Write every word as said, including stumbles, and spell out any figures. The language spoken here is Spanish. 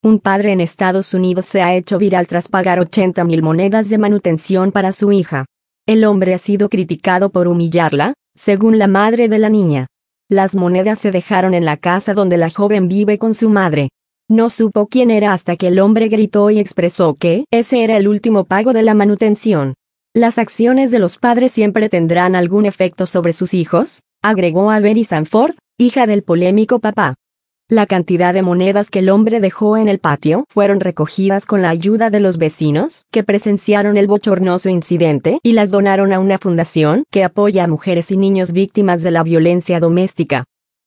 Un padre en Estados Unidos se ha hecho viral tras pagar ochenta mil monedas de manutención para su hija. El hombre ha sido criticado por humillarla, según la madre de la niña. Las monedas se dejaron en la casa donde la joven vive con su madre. No supo quién era hasta que el hombre gritó y expresó que ese era el último pago de la manutención. Las acciones de los padres siempre tendrán algún efecto sobre sus hijos, agregó Avery Sanford, hija del polémico papá. La cantidad de monedas que el hombre dejó en el patio fueron recogidas con la ayuda de los vecinos que presenciaron el bochornoso incidente y las donaron a una fundación que apoya a mujeres y niños víctimas de la violencia doméstica.